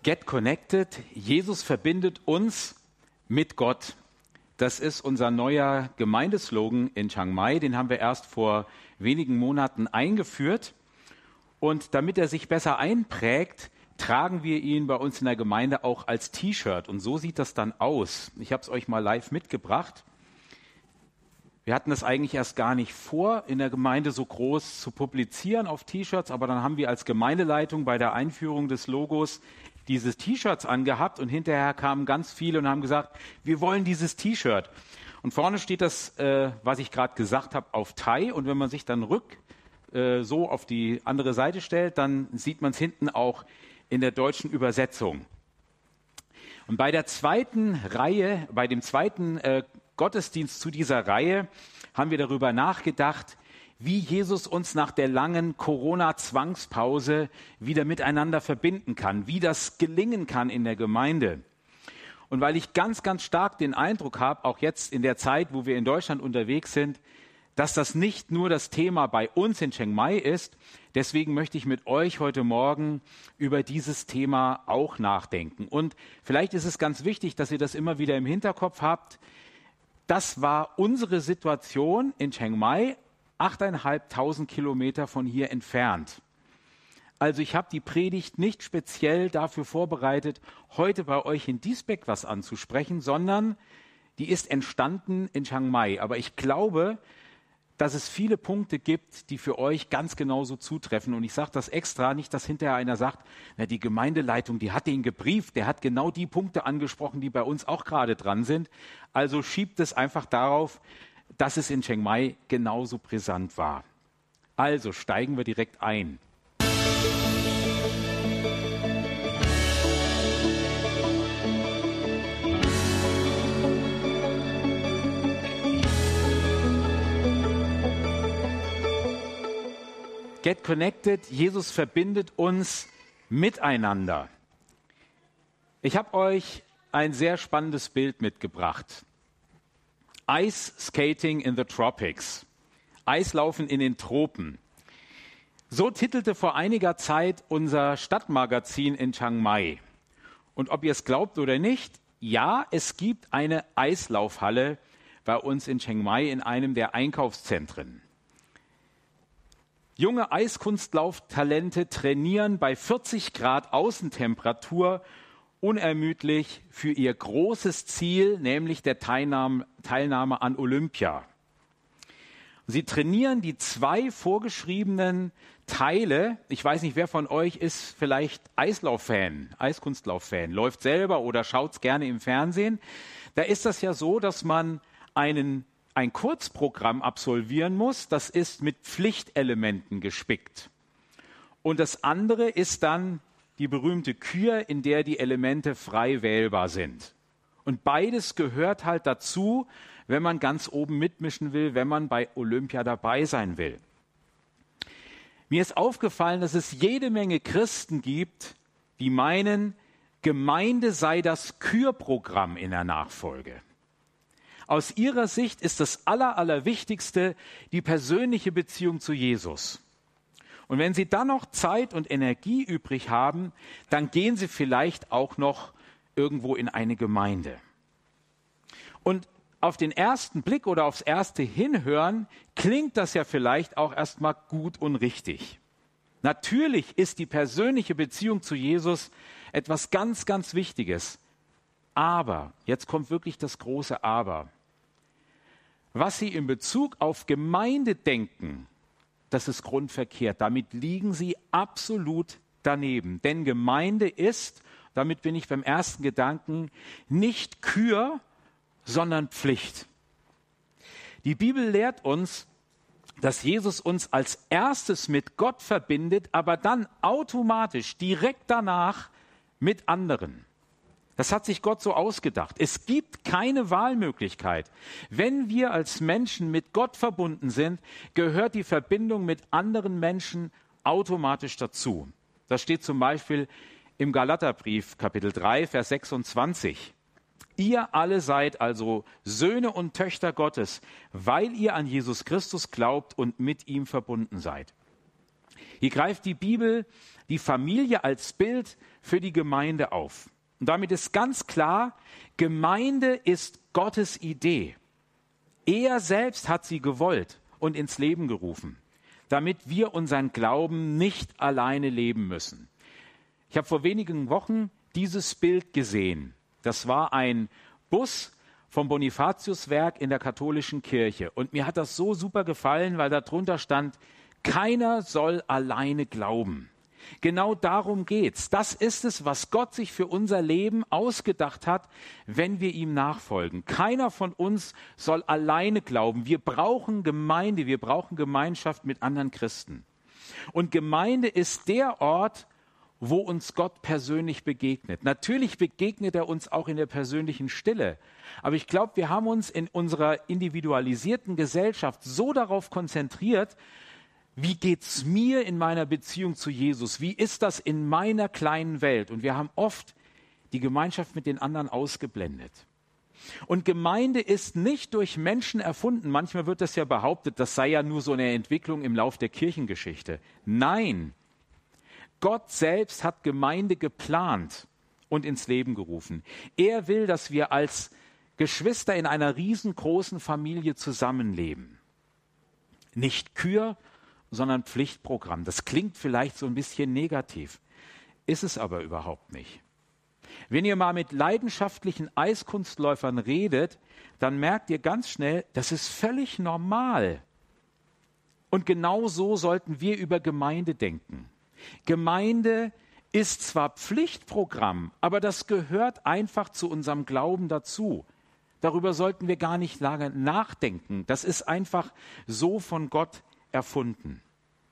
Get Connected, Jesus verbindet uns mit Gott. Das ist unser neuer Gemeindeslogan in Chiang Mai. Den haben wir erst vor wenigen Monaten eingeführt. Und damit er sich besser einprägt, tragen wir ihn bei uns in der Gemeinde auch als T-Shirt. Und so sieht das dann aus. Ich habe es euch mal live mitgebracht. Wir hatten das eigentlich erst gar nicht vor, in der Gemeinde so groß zu publizieren auf T-Shirts. Aber dann haben wir als Gemeindeleitung bei der Einführung des Logos diese T-Shirts angehabt. Und hinterher kamen ganz viele und haben gesagt, wir wollen dieses T-Shirt. Und vorne steht das, was ich gerade gesagt habe, auf Thai. Und wenn man sich dann so auf die andere Seite stellt, dann sieht man es hinten auch in der deutschen Übersetzung. Und bei der zweiten Reihe, bei dem zweiten Gottesdienst zu dieser Reihe, haben wir darüber nachgedacht, wie Jesus uns nach der langen Corona-Zwangspause wieder miteinander verbinden kann, wie das gelingen kann in der Gemeinde. Und weil ich ganz, ganz stark den Eindruck habe, auch jetzt in der Zeit, wo wir in Deutschland unterwegs sind, dass das nicht nur das Thema bei uns in Chiang Mai ist, deswegen möchte ich mit euch heute Morgen über dieses Thema auch nachdenken. Und vielleicht ist es ganz wichtig, dass ihr das immer wieder im Hinterkopf habt. Das war unsere Situation in Chiang Mai, 8.500 Kilometer von hier entfernt. Also ich habe die Predigt nicht speziell dafür vorbereitet, heute bei euch in Diesbeck was anzusprechen, sondern die ist entstanden in Chiang Mai. Aber ich glaube, dass es viele Punkte gibt, die für euch ganz genauso zutreffen. Und ich sage das extra, nicht, dass hinterher einer sagt, na, die Gemeindeleitung, die hat den gebrieft, der hat genau die Punkte angesprochen, die bei uns auch gerade dran sind. Also schiebt es einfach darauf, dass es in Chiang Mai genauso brisant war. Also steigen wir direkt ein. Get Connected, Jesus verbindet uns miteinander. Ich habe euch ein sehr spannendes Bild mitgebracht. Ice Skating in the Tropics. Eislaufen in den Tropen. So titelte vor einiger Zeit unser Stadtmagazin in Chiang Mai. Und ob ihr es glaubt oder nicht, ja, es gibt eine Eislaufhalle bei uns in Chiang Mai in einem der Einkaufszentren. Junge Eiskunstlauftalente trainieren bei 40 Grad Außentemperatur unermüdlich für ihr großes Ziel, nämlich der Teilnahme an Olympia. Sie trainieren die 2 vorgeschriebenen Teile. Ich weiß nicht, wer von euch ist vielleicht Eislauffan, Eiskunstlauffan, läuft selber oder schaut es gerne im Fernsehen. Da ist das ja so, dass man ein Kurzprogramm absolvieren muss, das ist mit Pflichtelementen gespickt. Und das andere ist dann die berühmte Kür, in der die Elemente frei wählbar sind. Und beides gehört halt dazu, wenn man ganz oben mitmischen will, wenn man bei Olympia dabei sein will. Mir ist aufgefallen, dass es jede Menge Christen gibt, die meinen, Gemeinde sei das Kürprogramm in der Nachfolge. Aus ihrer Sicht ist das Allerwichtigste die persönliche Beziehung zu Jesus. Und wenn sie dann noch Zeit und Energie übrig haben, dann gehen sie vielleicht auch noch irgendwo in eine Gemeinde. Und auf den ersten Blick oder aufs erste Hinhören klingt das ja vielleicht auch erstmal gut und richtig. Natürlich ist die persönliche Beziehung zu Jesus etwas ganz, ganz Wichtiges. Aber, jetzt kommt wirklich das große Aber. Was Sie in Bezug auf Gemeinde denken, das ist grundverkehrt. Damit liegen Sie absolut daneben. Denn Gemeinde ist, damit bin ich beim ersten Gedanken, nicht Kür, sondern Pflicht. Die Bibel lehrt uns, dass Jesus uns als erstes mit Gott verbindet, aber dann automatisch direkt danach mit anderen. Das hat sich Gott so ausgedacht. Es gibt keine Wahlmöglichkeit. Wenn wir als Menschen mit Gott verbunden sind, gehört die Verbindung mit anderen Menschen automatisch dazu. Das steht zum Beispiel im Galaterbrief, Kapitel 3, Vers 26. Ihr alle seid also Söhne und Töchter Gottes, weil ihr an Jesus Christus glaubt und mit ihm verbunden seid. Hier greift die Bibel die Familie als Bild für die Gemeinde auf. Und damit ist ganz klar, Gemeinde ist Gottes Idee. Er selbst hat sie gewollt und ins Leben gerufen, damit wir unseren Glauben nicht alleine leben müssen. Ich habe vor wenigen Wochen dieses Bild gesehen. Das war ein Bus vom Bonifatiuswerk in der katholischen Kirche. Und mir hat das so super gefallen, weil da drunter stand, keiner soll alleine glauben. Genau darum geht's. Das ist es, was Gott sich für unser Leben ausgedacht hat, wenn wir ihm nachfolgen. Keiner von uns soll alleine glauben. Wir brauchen Gemeinde, wir brauchen Gemeinschaft mit anderen Christen. Und Gemeinde ist der Ort, wo uns Gott persönlich begegnet. Natürlich begegnet er uns auch in der persönlichen Stille. Aber ich glaube, wir haben uns in unserer individualisierten Gesellschaft so darauf konzentriert, wie geht's mir in meiner Beziehung zu Jesus? Wie ist das in meiner kleinen Welt? Und wir haben oft die Gemeinschaft mit den anderen ausgeblendet. Und Gemeinde ist nicht durch Menschen erfunden. Manchmal wird das ja behauptet, das sei ja nur so eine Entwicklung im Lauf der Kirchengeschichte. Nein, Gott selbst hat Gemeinde geplant und ins Leben gerufen. Er will, dass wir als Geschwister in einer riesengroßen Familie zusammenleben. Nicht Kür, sondern Pflichtprogramm. Das klingt vielleicht so ein bisschen negativ, ist es aber überhaupt nicht. Wenn ihr mal mit leidenschaftlichen Eiskunstläufern redet, dann merkt ihr ganz schnell, das ist völlig normal. Und genau so sollten wir über Gemeinde denken. Gemeinde ist zwar Pflichtprogramm, aber das gehört einfach zu unserem Glauben dazu. Darüber sollten wir gar nicht lange nachdenken. Das ist einfach so von Gott erfunden.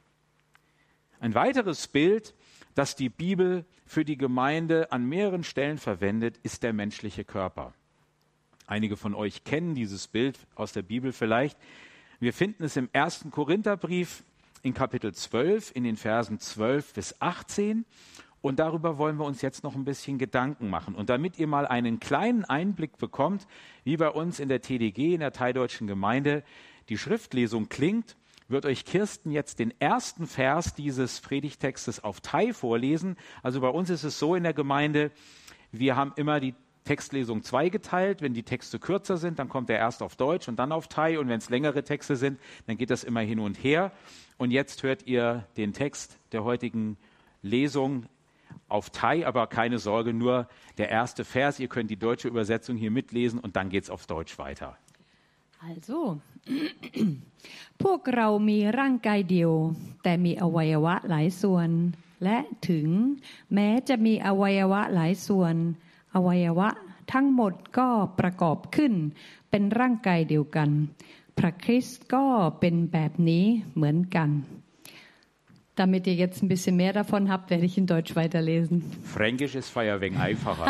Ein weiteres Bild, das die Bibel für die Gemeinde an mehreren Stellen verwendet, ist der menschliche Körper. Einige von euch kennen dieses Bild aus der Bibel vielleicht. Wir finden es im 1. Korintherbrief in Kapitel 12, in den Versen 12 bis 18. Und darüber wollen wir uns jetzt noch ein bisschen Gedanken machen. Und damit ihr mal einen kleinen Einblick bekommt, wie bei uns in der TDG, in der Thai-Deutschen Gemeinde, die Schriftlesung klingt, wird euch Kirsten jetzt den ersten Vers dieses Predigtextes auf Thai vorlesen. Also bei uns ist es so in der Gemeinde, wir haben immer die Textlesung zweigeteilt. Wenn die Texte kürzer sind, dann kommt er erst auf Deutsch und dann auf Thai. Und wenn es längere Texte sind, dann geht das immer hin und her. Und jetzt hört ihr den Text der heutigen Lesung auf Thai, aber keine Sorge, nur der erste Vers. Ihr könnt die deutsche Übersetzung hier mitlesen und dann geht es auf Deutsch weiter. Also พวกเรามีร่างกายเดียวแต่มีอวัยวะหลายส่วนและถึงแม้จะมีอวัยวะหลายส่วนอวัยวะทั้งหมดก็ประกอบขึ้นเป็นร่างกายเดียวกันพระคริสต์ก็เป็นแบบนี้เหมือนกัน Damit ihr jetzt ein bisschen mehr davon habt, werde ich in Deutsch weiterlesen. Fränkisch ist feier wegen einfacher.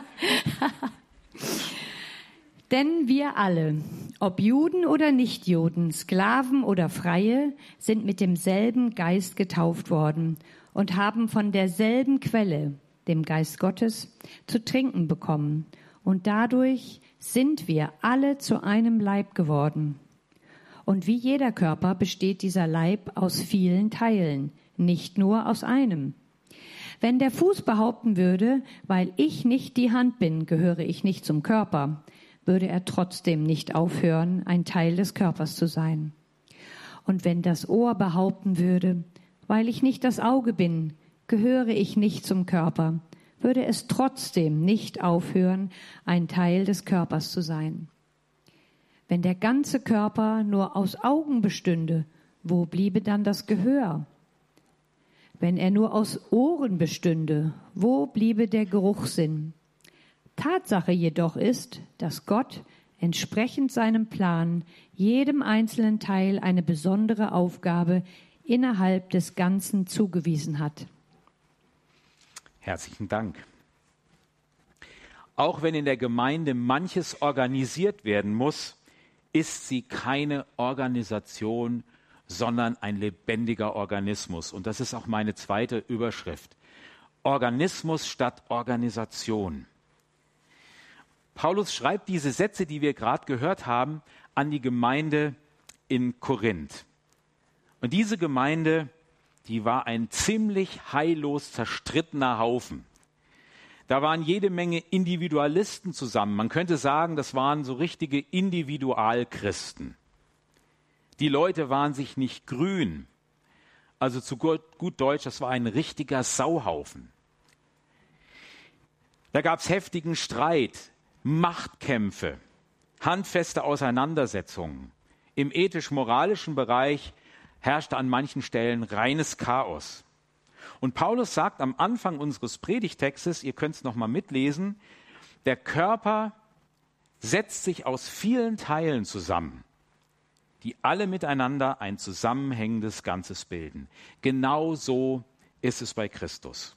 Denn wir alle, ob Juden oder Nichtjuden, Sklaven oder Freie, sind mit demselben Geist getauft worden und haben von derselben Quelle, dem Geist Gottes, zu trinken bekommen. Und dadurch sind wir alle zu einem Leib geworden. Und wie jeder Körper besteht dieser Leib aus vielen Teilen, nicht nur aus einem. Wenn der Fuß behaupten würde, weil ich nicht die Hand bin, gehöre ich nicht zum Körper, würde er trotzdem nicht aufhören, ein Teil des Körpers zu sein. Und wenn das Ohr behaupten würde, weil ich nicht das Auge bin, gehöre ich nicht zum Körper, würde es trotzdem nicht aufhören, ein Teil des Körpers zu sein. Wenn der ganze Körper nur aus Augen bestünde, wo bliebe dann das Gehör? Wenn er nur aus Ohren bestünde, wo bliebe der Geruchssinn? Tatsache jedoch ist, dass Gott entsprechend seinem Plan jedem einzelnen Teil eine besondere Aufgabe innerhalb des Ganzen zugewiesen hat. Herzlichen Dank. Auch wenn in der Gemeinde manches organisiert werden muss, ist sie keine Organisation, sondern ein lebendiger Organismus. Und das ist auch meine zweite Überschrift. Organismus statt Organisation. Paulus schreibt diese Sätze, die wir gerade gehört haben, an die Gemeinde in Korinth. Und diese Gemeinde, die war ein ziemlich heillos zerstrittener Haufen. Da waren jede Menge Individualisten zusammen. Man könnte sagen, das waren so richtige Individualchristen. Die Leute waren sich nicht grün. Also zu gut Deutsch, das war ein richtiger Sauhaufen. Da gab es heftigen Streit, Machtkämpfe, handfeste Auseinandersetzungen. Im ethisch-moralischen Bereich herrschte an manchen Stellen reines Chaos. Und Paulus sagt am Anfang unseres Predigtextes, ihr könnt es nochmal mitlesen, der Körper setzt sich aus vielen Teilen zusammen, die alle miteinander ein zusammenhängendes Ganzes bilden. Genau so ist es bei Christus.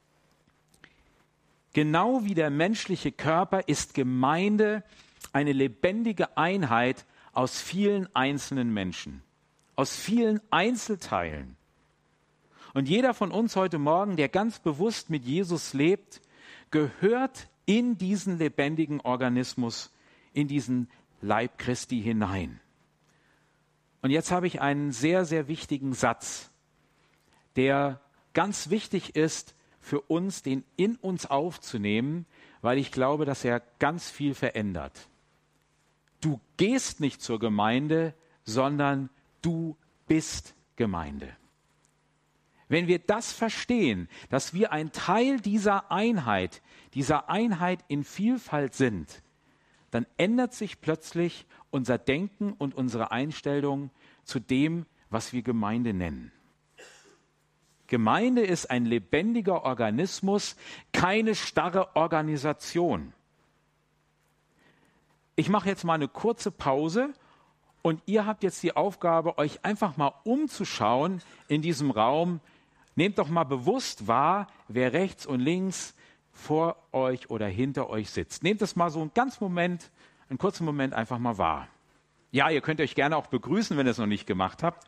Genau wie der menschliche Körper ist Gemeinde eine lebendige Einheit aus vielen einzelnen Menschen, aus vielen Einzelteilen. Und jeder von uns heute Morgen, der ganz bewusst mit Jesus lebt, gehört in diesen lebendigen Organismus, in diesen Leib Christi hinein. Und jetzt habe ich einen sehr, sehr wichtigen Satz, der ganz wichtig ist für uns, den in uns aufzunehmen, weil ich glaube, dass er ganz viel verändert. Du gehst nicht zur Gemeinde, sondern du bist Gemeinde. Wenn wir das verstehen, dass wir ein Teil dieser Einheit in Vielfalt sind, dann ändert sich plötzlich unser Denken und unsere Einstellung zu dem, was wir Gemeinde nennen. Gemeinde ist ein lebendiger Organismus, keine starre Organisation. Ich mache jetzt mal eine kurze Pause und ihr habt jetzt die Aufgabe, euch einfach mal umzuschauen in diesem Raum. Nehmt doch mal bewusst wahr, wer rechts und links vor euch oder hinter euch sitzt. Nehmt das mal so einen kurzen Moment einfach mal wahr. Ja, ihr könnt euch gerne auch begrüßen, wenn ihr es noch nicht gemacht habt.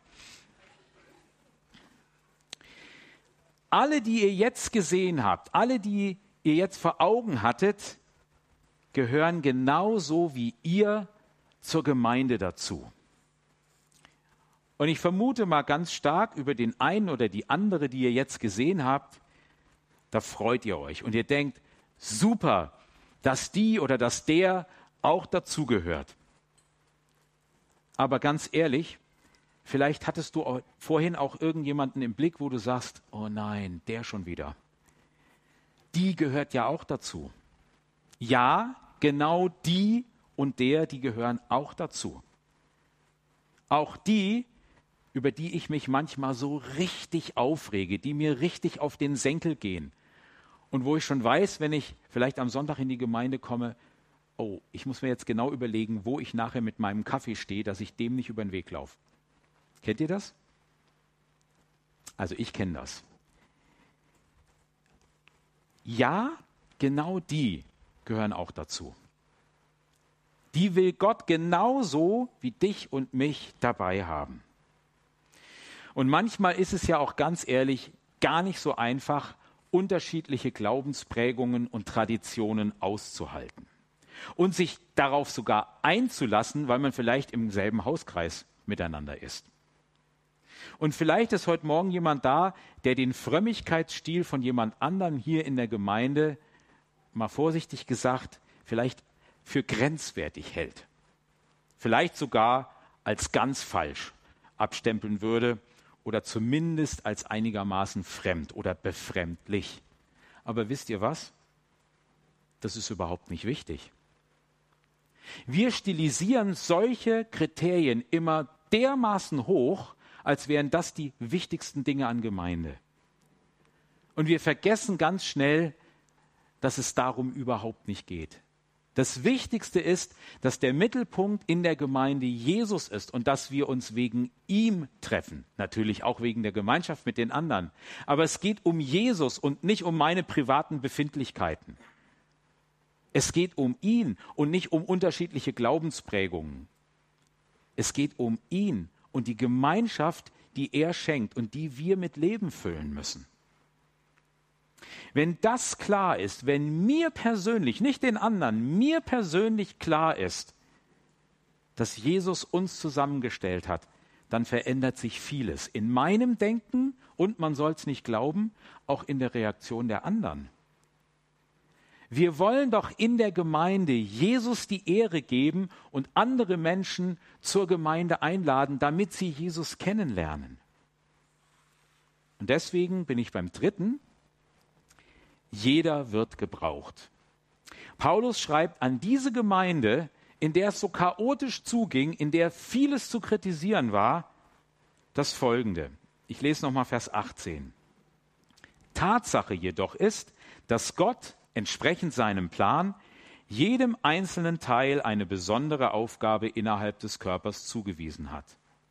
Alle, die ihr jetzt gesehen habt, alle, die ihr jetzt vor Augen hattet, gehören genauso wie ihr zur Gemeinde dazu. Und ich vermute mal ganz stark über den einen oder die andere, die ihr jetzt gesehen habt, da freut ihr euch. Und ihr denkt, super, dass die oder dass der auch dazugehört. Aber ganz ehrlich, vielleicht hattest du vorhin auch irgendjemanden im Blick, wo du sagst, oh nein, der schon wieder. Die gehört ja auch dazu. Ja, genau die und der, die gehören auch dazu. Auch die, über die ich mich manchmal so richtig aufrege, die mir richtig auf den Senkel gehen. Und wo ich schon weiß, wenn ich vielleicht am Sonntag in die Gemeinde komme, oh, ich muss mir jetzt genau überlegen, wo ich nachher mit meinem Kaffee stehe, dass ich dem nicht über den Weg laufe. Kennt ihr das? Also ich kenne das. Ja, genau die gehören auch dazu. Die will Gott genauso wie dich und mich dabei haben. Und manchmal ist es ja auch ganz ehrlich gar nicht so einfach, unterschiedliche Glaubensprägungen und Traditionen auszuhalten. Und sich darauf sogar einzulassen, weil man vielleicht im selben Hauskreis miteinander ist. Und vielleicht ist heute Morgen jemand da, der den Frömmigkeitsstil von jemand anderem hier in der Gemeinde, mal vorsichtig gesagt, vielleicht für grenzwertig hält. Vielleicht sogar als ganz falsch abstempeln würde oder zumindest als einigermaßen fremd oder befremdlich. Aber wisst ihr was? Das ist überhaupt nicht wichtig. Wir stilisieren solche Kriterien immer dermaßen hoch, als wären das die wichtigsten Dinge an Gemeinde. Und wir vergessen ganz schnell, dass es darum überhaupt nicht geht. Das Wichtigste ist, dass der Mittelpunkt in der Gemeinde Jesus ist und dass wir uns wegen ihm treffen. Natürlich auch wegen der Gemeinschaft mit den anderen. Aber es geht um Jesus und nicht um meine privaten Befindlichkeiten. Es geht um ihn und nicht um unterschiedliche Glaubensprägungen. Es geht um ihn und die Gemeinschaft, die er schenkt und die wir mit Leben füllen müssen. Wenn das klar ist, wenn mir persönlich, nicht den anderen, mir persönlich klar ist, dass Jesus uns zusammengestellt hat, dann verändert sich vieles. In meinem Denken und, man soll es nicht glauben, auch in der Reaktion der anderen. Wir wollen doch in der Gemeinde Jesus die Ehre geben und andere Menschen zur Gemeinde einladen, damit sie Jesus kennenlernen. Und deswegen bin ich beim dritten. Jeder wird gebraucht. Paulus schreibt an diese Gemeinde, in der es so chaotisch zuging, in der vieles zu kritisieren war, das Folgende. Ich lese nochmal Vers 18. Tatsache jedoch ist, dass Gott entsprechend seinem Plan jedem einzelnen Teil eine besondere Aufgabe innerhalb des Körpers zugewiesen hat.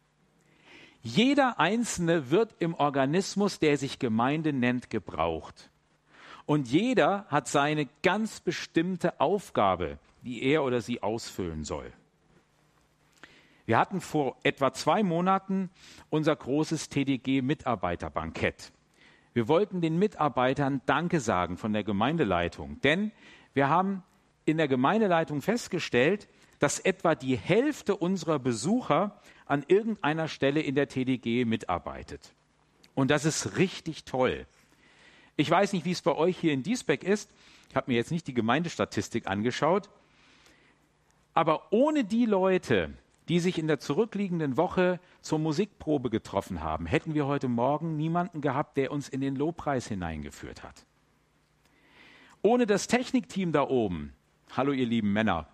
Jeder Einzelne wird im Organismus, der sich Gemeinde nennt, gebraucht. Und jeder hat seine ganz bestimmte Aufgabe, die er oder sie ausfüllen soll. Wir hatten vor etwa 2 Monaten unser großes TDG-Mitarbeiterbankett. Wir wollten den Mitarbeitern Danke sagen von der Gemeindeleitung, denn wir haben in der Gemeindeleitung festgestellt, dass etwa die Hälfte unserer Besucher an irgendeiner Stelle in der TDG mitarbeitet. Und das ist richtig toll. Ich weiß nicht, wie es bei euch hier in Diesbeck ist. Ich habe mir jetzt nicht die Gemeindestatistik angeschaut. Aber ohne die Leute, die sich in der zurückliegenden Woche zur Musikprobe getroffen haben, hätten wir heute Morgen niemanden gehabt, der uns in den Lobpreis hineingeführt hat. Ohne das Technikteam da oben, hallo ihr lieben Männer,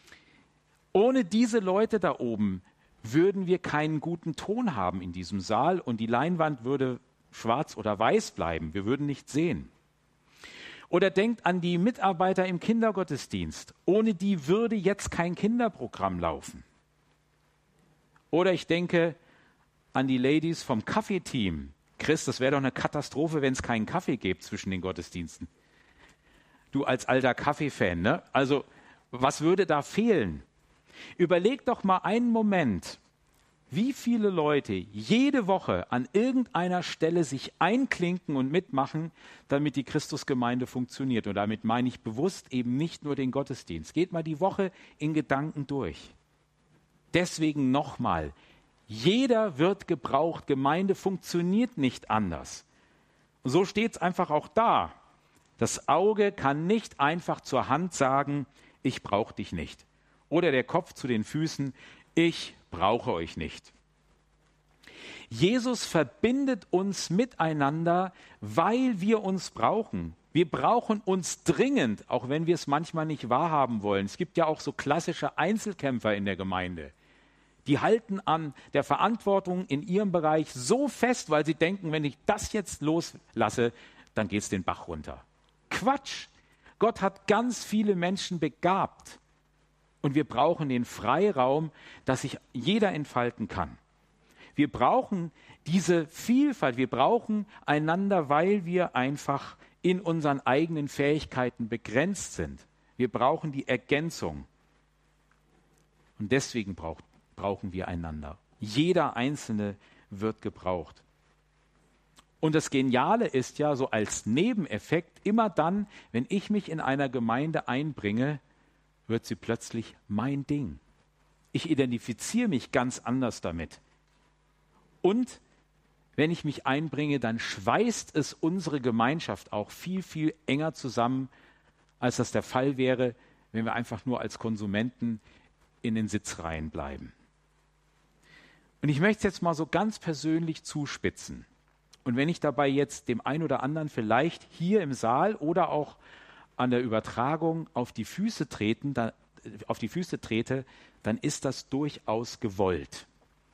ohne diese Leute da oben würden wir keinen guten Ton haben in diesem Saal und die Leinwand würde schwarz oder weiß bleiben. Wir würden nichts sehen. Oder denkt an die Mitarbeiter im Kindergottesdienst. Ohne die würde jetzt kein Kinderprogramm laufen. Oder ich denke an die Ladies vom Kaffeeteam. Chris, das wäre doch eine Katastrophe, wenn es keinen Kaffee gäbe zwischen den Gottesdiensten. Du als alter Kaffee-Fan, ne? Also, was würde da fehlen? Überleg doch mal einen Moment, wie viele Leute jede Woche an irgendeiner Stelle sich einklinken und mitmachen, damit die Christusgemeinde funktioniert. Und damit meine ich bewusst eben nicht nur den Gottesdienst. Geht mal die Woche in Gedanken durch. Deswegen nochmal, jeder wird gebraucht. Gemeinde funktioniert nicht anders. Und so steht es einfach auch da. Das Auge kann nicht einfach zur Hand sagen, ich brauche dich nicht. Oder der Kopf zu den Füßen, ich brauche euch nicht. Jesus verbindet uns miteinander, weil wir uns brauchen. Wir brauchen uns dringend, auch wenn wir es manchmal nicht wahrhaben wollen. Es gibt ja auch so klassische Einzelkämpfer in der Gemeinde. Die halten an der Verantwortung in ihrem Bereich so fest, weil sie denken, wenn ich das jetzt loslasse, dann geht es den Bach runter. Quatsch! Gott hat ganz viele Menschen begabt. Und wir brauchen den Freiraum, dass sich jeder entfalten kann. Wir brauchen diese Vielfalt, wir brauchen einander, weil wir einfach in unseren eigenen Fähigkeiten begrenzt sind. Wir brauchen die Ergänzung. Und deswegen brauchen wir einander. Jeder Einzelne wird gebraucht. Und das Geniale ist ja so als Nebeneffekt, immer dann, wenn ich mich in einer Gemeinde einbringe, wird sie plötzlich mein Ding. Ich identifiziere mich ganz anders damit. Und wenn ich mich einbringe, dann schweißt es unsere Gemeinschaft auch viel, viel enger zusammen, als das der Fall wäre, wenn wir einfach nur als Konsumenten in den Sitzreihen bleiben. Und ich möchte es jetzt mal so ganz persönlich zuspitzen. Und wenn ich dabei jetzt dem einen oder anderen vielleicht hier im Saal oder auch an der Übertragung auf die Füße trete, dann ist das durchaus gewollt.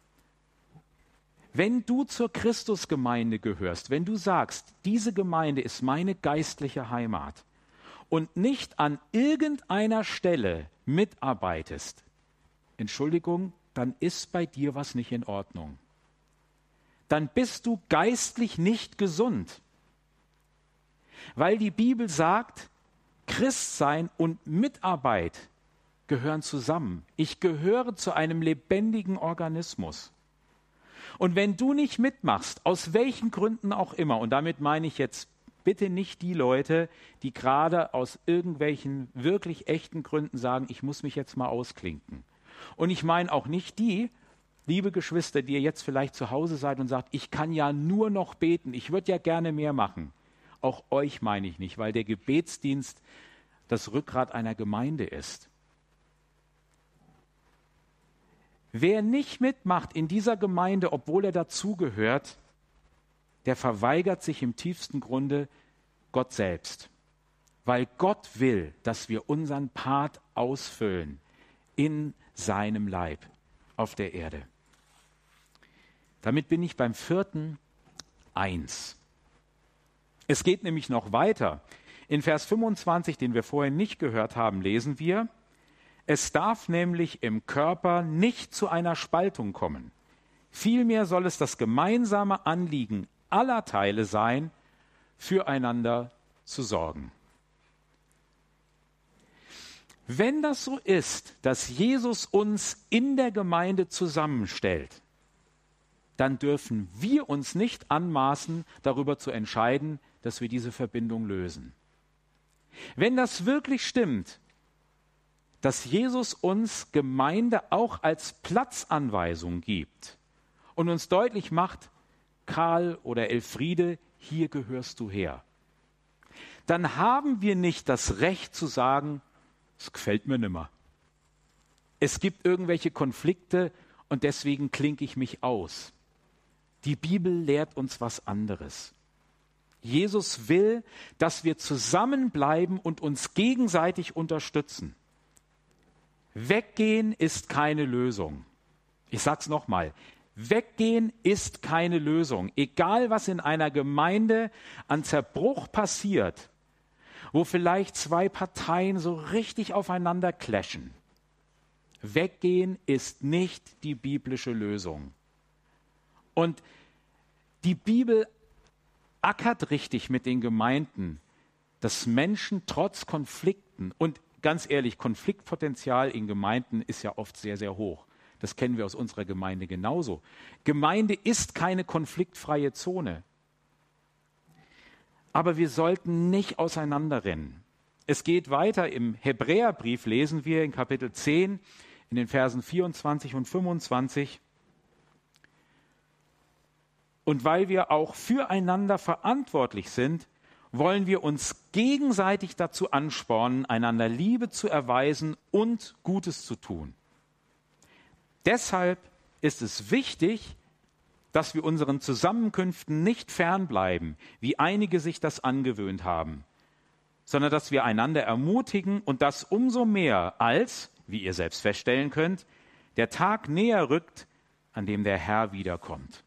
Wenn du zur Christusgemeinde gehörst, wenn du sagst, diese Gemeinde ist meine geistliche Heimat und nicht an irgendeiner Stelle mitarbeitest, Entschuldigung, dann ist bei dir was nicht in Ordnung. Dann bist du geistlich nicht gesund. Weil die Bibel sagt, Christsein und Mitarbeit gehören zusammen. Ich gehöre zu einem lebendigen Organismus. Und wenn du nicht mitmachst, aus welchen Gründen auch immer, und damit meine ich jetzt bitte nicht die Leute, die gerade aus irgendwelchen wirklich echten Gründen sagen, ich muss mich jetzt mal ausklinken. Und ich meine auch nicht die, liebe Geschwister, die ihr jetzt vielleicht zu Hause seid und sagt, ich kann ja nur noch beten, ich würde ja gerne mehr machen. Auch euch meine ich nicht, weil der Gebetsdienst das Rückgrat einer Gemeinde ist. Wer nicht mitmacht in dieser Gemeinde, obwohl er dazugehört, der verweigert sich im tiefsten Grunde Gott selbst. Weil Gott will, dass wir unseren Part ausfüllen in seinem Leib auf der Erde. Damit bin ich beim 4. 1. Es geht nämlich noch weiter. In Vers 25, den wir vorhin nicht gehört haben, lesen wir, es darf nämlich im Körper nicht zu einer Spaltung kommen. Vielmehr soll es das gemeinsame Anliegen aller Teile sein, füreinander zu sorgen. Wenn das so ist, dass Jesus uns in der Gemeinde zusammenstellt, dann dürfen wir uns nicht anmaßen, darüber zu entscheiden, dass wir diese Verbindung lösen. Wenn das wirklich stimmt, dass Jesus uns Gemeinde auch als Platzanweisung gibt und uns deutlich macht, Karl oder Elfriede, hier gehörst du her, dann haben wir nicht das Recht zu sagen, es gefällt mir nimmer. Es gibt irgendwelche Konflikte und deswegen klinke ich mich aus. Die Bibel lehrt uns was anderes. Jesus will, dass wir zusammenbleiben und uns gegenseitig unterstützen. Weggehen ist keine Lösung. Ich sage es nochmal. Weggehen ist keine Lösung. Egal, was in einer Gemeinde an Zerbruch passiert, wo vielleicht zwei Parteien so richtig aufeinander clashen. Weggehen ist nicht die biblische Lösung. Und die Bibel ackert richtig mit den Gemeinden, dass Menschen trotz Konflikten, und ganz ehrlich, Konfliktpotenzial in Gemeinden ist ja oft sehr, sehr hoch. Das kennen wir aus unserer Gemeinde genauso. Gemeinde ist keine konfliktfreie Zone. Aber wir sollten nicht auseinanderrennen. Es geht weiter. Im Hebräerbrief lesen wir in Kapitel 10, in den Versen 24 und 25. Und weil wir auch füreinander verantwortlich sind, wollen wir uns gegenseitig dazu anspornen, einander Liebe zu erweisen und Gutes zu tun. Deshalb ist es wichtig, dass wir unseren Zusammenkünften nicht fernbleiben, wie einige sich das angewöhnt haben, sondern dass wir einander ermutigen und das umso mehr als, wie ihr selbst feststellen könnt, der Tag näher rückt, an dem der Herr wiederkommt.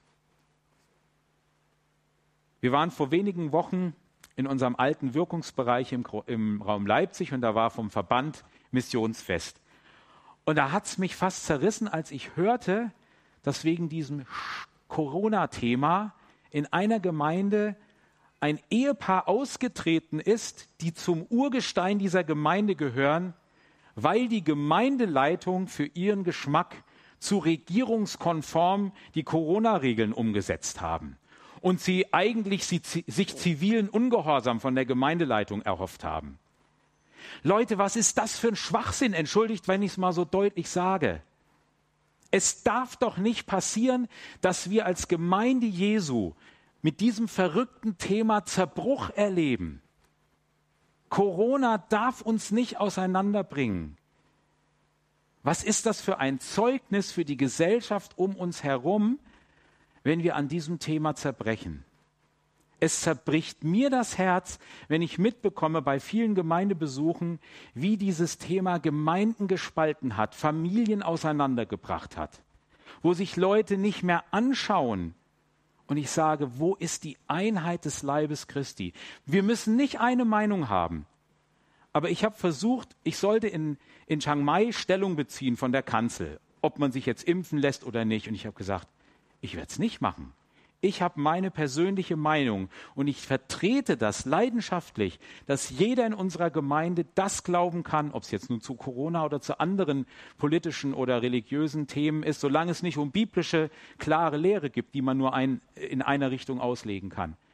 Wir waren vor wenigen Wochen in unserem alten Wirkungsbereich im Raum Leipzig und da war vom Verband Missionsfest. Und da hat es mich fast zerrissen, als ich hörte, dass wegen diesem Corona-Thema in einer Gemeinde ein Ehepaar ausgetreten ist, die zum Urgestein dieser Gemeinde gehören, weil die Gemeindeleitung für ihren Geschmack zu regierungskonform die Corona-Regeln umgesetzt haben und sie eigentlich sich zivilen Ungehorsam von der Gemeindeleitung erhofft haben. Leute, was ist das für ein Schwachsinn? Entschuldigt, wenn ich es mal so deutlich sage. Es darf doch nicht passieren, dass wir als Gemeinde Jesu mit diesem verrückten Thema Zerbruch erleben. Corona darf uns nicht auseinanderbringen. Was ist das für ein Zeugnis für die Gesellschaft um uns herum, wenn wir an diesem Thema zerbrechen? Es zerbricht mir das Herz, wenn ich mitbekomme bei vielen Gemeindebesuchen, wie dieses Thema Gemeinden gespalten hat, Familien auseinandergebracht hat, wo sich Leute nicht mehr anschauen. Und ich sage, wo ist die Einheit des Leibes Christi? Wir müssen nicht eine Meinung haben. Aber ich habe versucht, ich sollte in Chiang Mai Stellung beziehen von der Kanzel, ob man sich jetzt impfen lässt oder nicht. Und ich habe gesagt, ich werde es nicht machen. Ich habe meine persönliche Meinung und ich vertrete das leidenschaftlich, dass jeder in unserer Gemeinde das glauben kann, ob es jetzt nun zu Corona oder zu anderen politischen oder religiösen Themen ist, solange es nicht um biblische, klare Lehre gibt, die man nur in einer Richtung auslegen kann.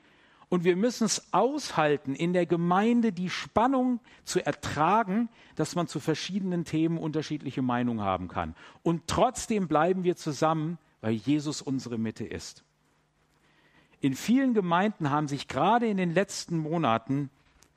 Und wir müssen es aushalten, in der Gemeinde die Spannung zu ertragen, dass man zu verschiedenen Themen unterschiedliche Meinungen haben kann. Und trotzdem bleiben wir zusammen, weil Jesus unsere Mitte ist. In vielen Gemeinden haben sich gerade in den letzten Monaten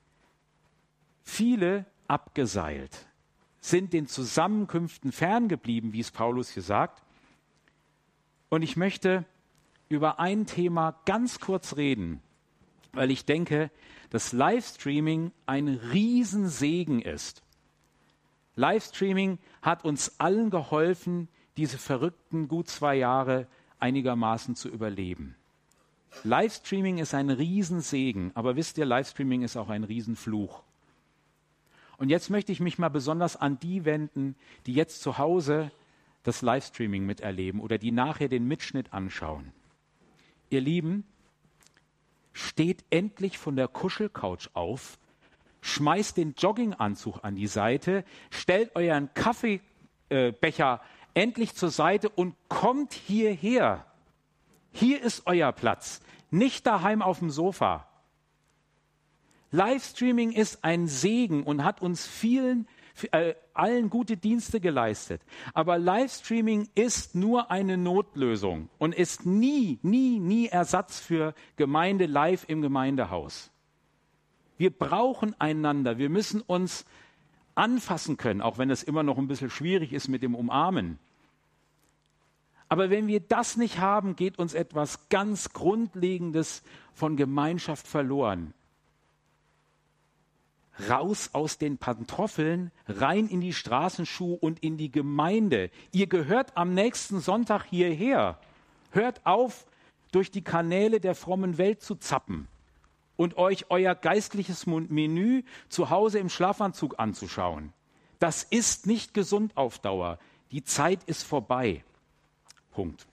viele abgeseilt, sind den Zusammenkünften ferngeblieben, wie es Paulus hier sagt. Und ich möchte über ein Thema ganz kurz reden, weil ich denke, dass Livestreaming ein Riesensegen ist. Livestreaming hat uns allen geholfen, diese verrückten gut 2 Jahre einigermaßen zu überleben. Livestreaming ist ein Riesensegen, aber wisst ihr, Livestreaming ist auch ein Riesenfluch. Und jetzt möchte ich mich mal besonders an die wenden, die jetzt zu Hause das Livestreaming miterleben oder die nachher den Mitschnitt anschauen. Ihr Lieben, steht endlich von der Kuschelcouch auf, schmeißt den Jogginganzug an die Seite, stellt euren Kaffeebecher endlich zur Seite und kommt hierher. Hier ist euer Platz, nicht daheim auf dem Sofa. Livestreaming ist ein Segen und hat uns allen gute Dienste geleistet. Aber Livestreaming ist nur eine Notlösung und ist nie Ersatz für Gemeinde live im Gemeindehaus. Wir brauchen einander. Wir müssen uns anfassen können, auch wenn es immer noch ein bisschen schwierig ist mit dem Umarmen. Aber wenn wir das nicht haben, geht uns etwas ganz Grundlegendes von Gemeinschaft verloren. Raus aus den Pantoffeln, rein in die Straßenschuhe und in die Gemeinde. Ihr gehört am nächsten Sonntag hierher. Hört auf, durch die Kanäle der frommen Welt zu zappen und euch euer geistliches Menü zu Hause im Schlafanzug anzuschauen. Das ist nicht gesund auf Dauer. Die Zeit ist vorbei. Punkt.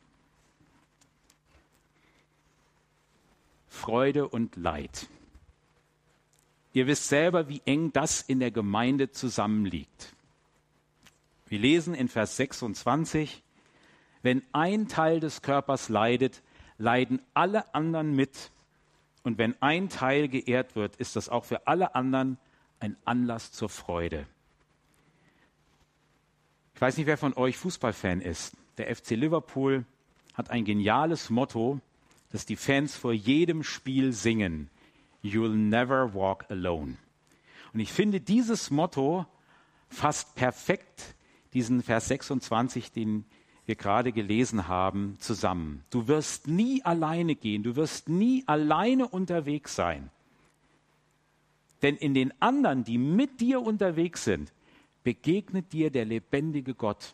Freude und Leid. Ihr wisst selber, wie eng das in der Gemeinde zusammenliegt. Wir lesen in Vers 26, wenn ein Teil des Körpers leidet, leiden alle anderen mit. Und wenn ein Teil geehrt wird, ist das auch für alle anderen ein Anlass zur Freude. Ich weiß nicht, wer von euch Fußballfan ist. Der FC Liverpool hat ein geniales Motto, das die Fans vor jedem Spiel singen. You'll never walk alone. Und ich finde, dieses Motto fasst perfekt diesen Vers 26, den wir gerade gelesen haben, zusammen. Du wirst nie alleine gehen, du wirst nie alleine unterwegs sein. Denn in den anderen, die mit dir unterwegs sind, begegnet dir der lebendige Gott.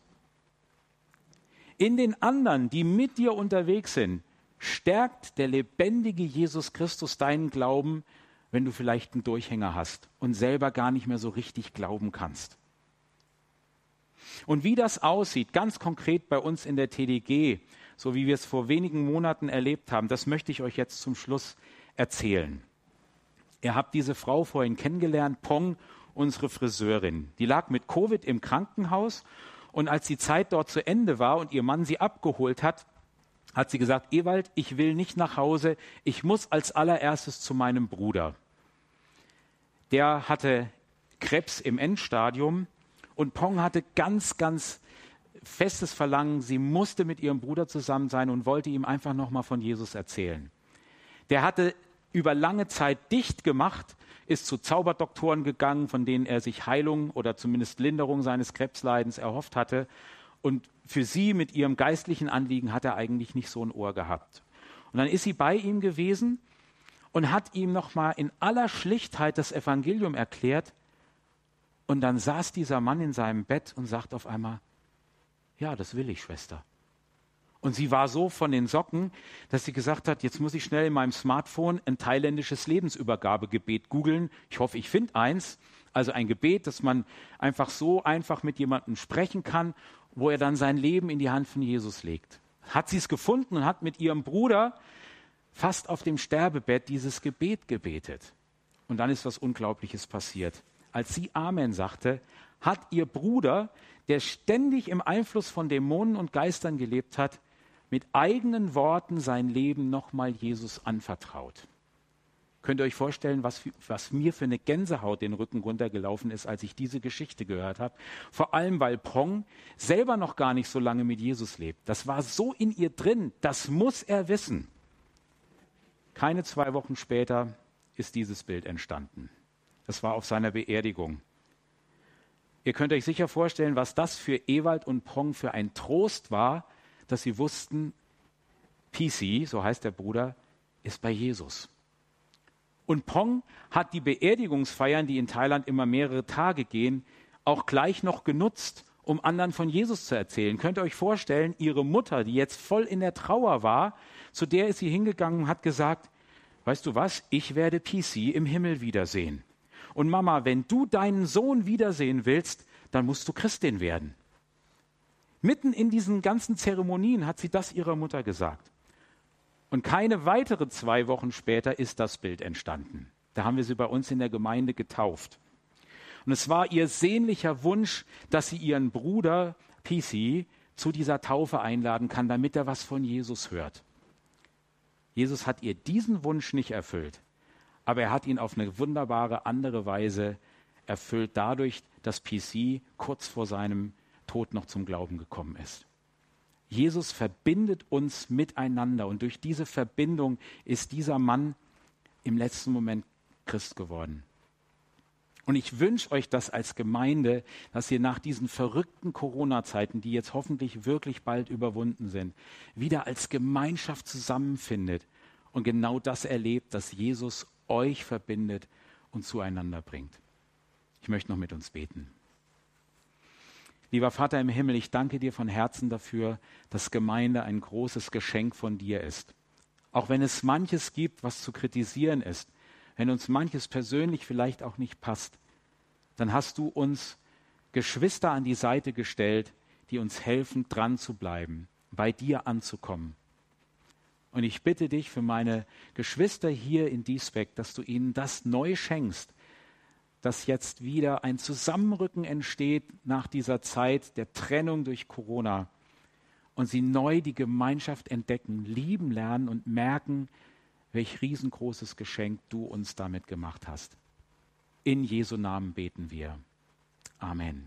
In den anderen, die mit dir unterwegs sind, stärkt der lebendige Jesus Christus deinen Glauben, wenn du vielleicht einen Durchhänger hast und selber gar nicht mehr so richtig glauben kannst. Und wie das aussieht, ganz konkret bei uns in der TDG, so wie wir es vor wenigen Monaten erlebt haben, das möchte ich euch jetzt zum Schluss erzählen. Ihr habt diese Frau vorhin kennengelernt, Pong, unsere Friseurin. Die lag mit Covid im Krankenhaus und als die Zeit dort zu Ende war und ihr Mann sie abgeholt hat, hat sie gesagt, Ewald, ich will nicht nach Hause, ich muss als allererstes zu meinem Bruder. Der hatte Krebs im Endstadium und Pong hatte ganz festes Verlangen, sie musste mit ihrem Bruder zusammen sein und wollte ihm einfach nochmal von Jesus erzählen. Der hatte über lange Zeit dicht gemacht, ist zu Zauberdoktoren gegangen, von denen er sich Heilung oder zumindest Linderung seines Krebsleidens erhofft hatte. Und für sie mit ihrem geistlichen Anliegen hat er eigentlich nicht so ein Ohr gehabt. Und dann ist sie bei ihm gewesen und hat ihm nochmal in aller Schlichtheit das Evangelium erklärt. Und dann saß dieser Mann in seinem Bett und sagt auf einmal, ja, das will ich, Schwester. Und sie war so von den Socken, dass sie gesagt hat, jetzt muss ich schnell in meinem Smartphone ein thailändisches Lebensübergabegebet googeln. Ich hoffe, ich finde eins. Also ein Gebet, dass man einfach mit jemandem sprechen kann, wo er dann sein Leben in die Hand von Jesus legt. Hat sie es gefunden und hat mit ihrem Bruder fast auf dem Sterbebett dieses Gebet gebetet. Und dann ist was Unglaubliches passiert. Als sie Amen sagte, hat ihr Bruder, der ständig im Einfluss von Dämonen und Geistern gelebt hat, mit eigenen Worten sein Leben nochmal Jesus anvertraut. Könnt ihr euch vorstellen, was mir für eine Gänsehaut den Rücken runtergelaufen ist, als ich diese Geschichte gehört habe? Vor allem, weil Pong selber noch gar nicht so lange mit Jesus lebt. Das war so in ihr drin, das muss er wissen. Keine 2 Wochen später ist dieses Bild entstanden. Das war auf seiner Beerdigung. Ihr könnt euch sicher vorstellen, was das für Ewald und Pong für ein Trost war, dass sie wussten, PC, so heißt der Bruder, ist bei Jesus. Und Pong hat die Beerdigungsfeiern, die in Thailand immer mehrere Tage gehen, auch gleich noch genutzt, um anderen von Jesus zu erzählen. Könnt ihr euch vorstellen, ihre Mutter, die jetzt voll in der Trauer war, zu der ist sie hingegangen und hat gesagt, weißt du was, ich werde PC im Himmel wiedersehen. Und Mama, wenn du deinen Sohn wiedersehen willst, dann musst du Christin werden. Mitten in diesen ganzen Zeremonien hat sie das ihrer Mutter gesagt. Und keine weitere 2 Wochen später ist das Bild entstanden. Da haben wir sie bei uns in der Gemeinde getauft. Und es war ihr sehnlicher Wunsch, dass sie ihren Bruder PC zu dieser Taufe einladen kann, damit er was von Jesus hört. Jesus hat ihr diesen Wunsch nicht erfüllt, aber er hat ihn auf eine wunderbare andere Weise erfüllt, dadurch, dass PC kurz vor seinem Tod noch zum Glauben gekommen ist. Jesus verbindet uns miteinander und durch diese Verbindung ist dieser Mann im letzten Moment Christ geworden. Und ich wünsche euch das als Gemeinde, dass ihr nach diesen verrückten Corona-Zeiten, die jetzt hoffentlich wirklich bald überwunden sind, wieder als Gemeinschaft zusammenfindet und genau das erlebt, dass Jesus euch verbindet und zueinander bringt. Ich möchte noch mit uns beten. Lieber Vater im Himmel, ich danke dir von Herzen dafür, dass Gemeinde ein großes Geschenk von dir ist. Auch wenn es manches gibt, was zu kritisieren ist, wenn uns manches persönlich vielleicht auch nicht passt, dann hast du uns Geschwister an die Seite gestellt, die uns helfen, dran zu bleiben, bei dir anzukommen. Und ich bitte dich für meine Geschwister hier in Diesbeck, dass du ihnen das neu schenkst, dass jetzt wieder ein Zusammenrücken entsteht nach dieser Zeit der Trennung durch Corona und sie neu die Gemeinschaft entdecken, lieben lernen und merken, welch riesengroßes Geschenk du uns damit gemacht hast. In Jesu Namen beten wir. Amen.